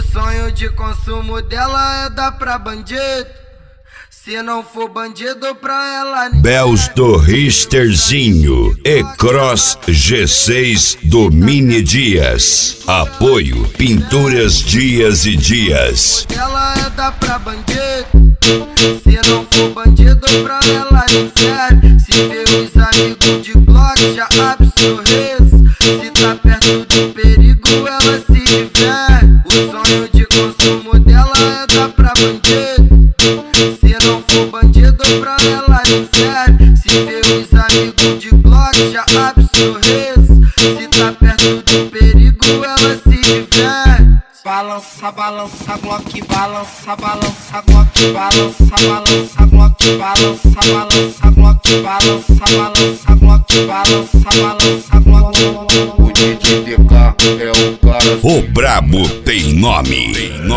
sonho de consumo dela é dar pra bandido. Se não for bandido pra ela nem Bells do Risterzinho e Cross G6 do Mini Dias. Apoio Pinturas Dias e Dias. ela é dar pra bandido. Se não for bandido pra ela nem serve. Se vê os amigos de Glock já abre sorriso. Se tá perto do perigo ela se diverte. O sonho de consumo dela é dar pra bandido. Se não for bandido pra ela nem serve. Se vê os amigos de Glock já abre sorriso. Se tá perto do perigo ela se diverte. Balança, balança, Glock, balança, balança, Glock, balança, balança, Glock, balança, balança, Glock, balança, balança, Glock, balança, balança, Glock. O DJ DK é o cara. O brabo tem nome.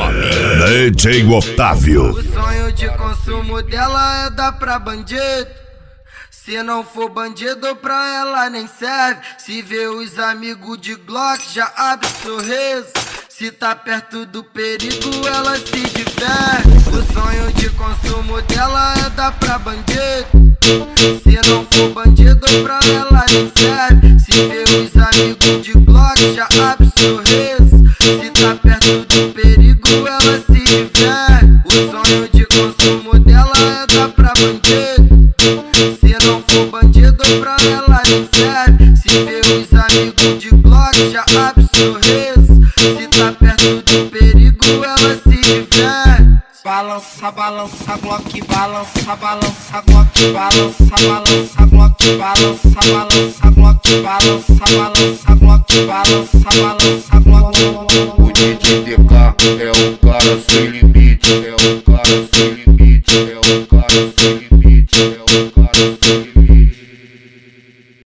DJ Otávio. O sonho de consumo dela é dar pra bandido. Se não for bandido pra ela nem serve. Se vê os amigos de Glock já abre sorriso. Se tá perto do perigo ela se diverte. O sonho de consumo dela é dar pra bandido. Se não for bandido pra ela nem serve. Se vê os amigos de Glock já abre sorriso. Se tá perto do perigo ela se diverte. O sonho de consumo dela é dar pra bandido. Se não for bandido pra ela nem serve. Se vê os amigos de Glock já abre sorriso. Se tá perto do perigo ela se diverte. Balança, balança, Glock, balança, balança, Glock, balança, balança, Glock, balança, balança, Glock, balança, balança, Glock, balança, balança, Glock. O DJ DK é o cara sem limite. É o cara sem limite. É o cara sem limite. É o